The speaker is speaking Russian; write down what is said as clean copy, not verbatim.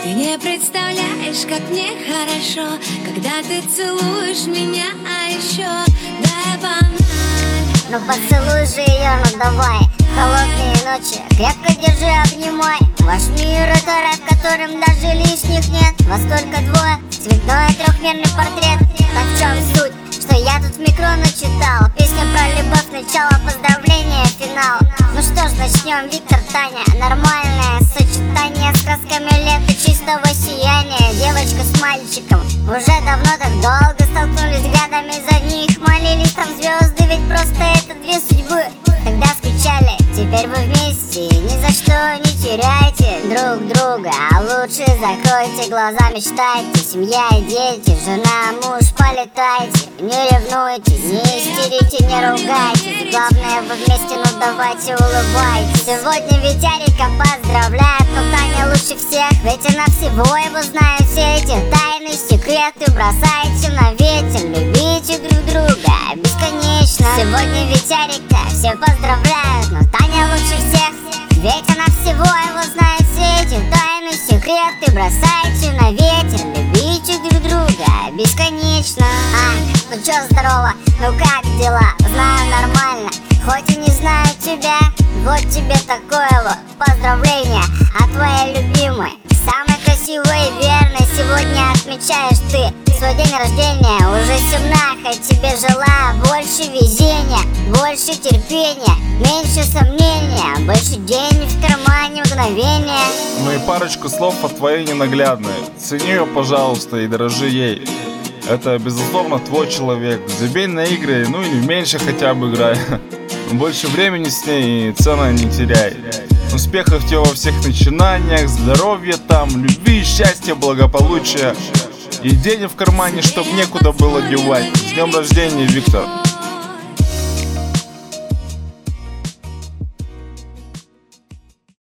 Ты не представляешь, как мне хорошо, когда ты целуешь меня, а еще дай баналь. Ну поцелуй же ее, ну давай. Холодные ночи, крепко держи, обнимай. Ваш мир — это рай, в котором даже лишних нет. Вас только двое, цветной трехмерный портрет. Так в чем суть? Что я тут в микро начитал. Песня про любовь, начало, поздравления, финал. Ну что ж, начнем. Виктор, Таня, нормальное сочетание с красками лета, чистого сияния. Девочка с мальчиком уже давно так долго столкнулись взглядами, за них молились там звезды. Ведь просто это две судьбы. Тогда скучали, теперь вы вместе, ни за что не теряйте друг друга. А лучше закройте глаза, мечтайте. Семья и дети, жена, муж, полетайте. Не ревнуйте, не истерите, не ругайтесь. Главное, вы вместе, ну давайте улыбайтесь. Сегодня ведь Ярика поздравляет, но Таня лучше всех, ведь она всего его знает. Все эти тайны, секреты бросайте на ветер. Любите друг друга бесконечно. Сегодня ведь Ярика все поздравляют, но Таня лучше всех, ведь она всего его знает. Все эти тайны, секреты бросайте на ветер. Любите друг друга бесконечно. Ну чё, здорово, ну как дела? Знаю, нормально, хоть и не знаю тебя. Вот тебе такое вот поздравление от твоей любимой, самой красивой и верной. Сегодня отмечаешь ты свой день рождения. Уже 17, тебе желаю больше везения, больше терпения, меньше сомнения, больше денег в кармане, мгновения. Ну и парочку слов от твоей ненаглядной. Цени ее, пожалуйста, и дорожи ей. Это, безусловно, твой человек. Забей на игры, ну или меньше хотя бы играй. Больше времени с ней и цены не теряй. Успехов тебе во всех начинаниях, здоровья там, любви, счастья, благополучия. И денег в кармане, чтоб некуда было девать. С днем рождения, Виктор!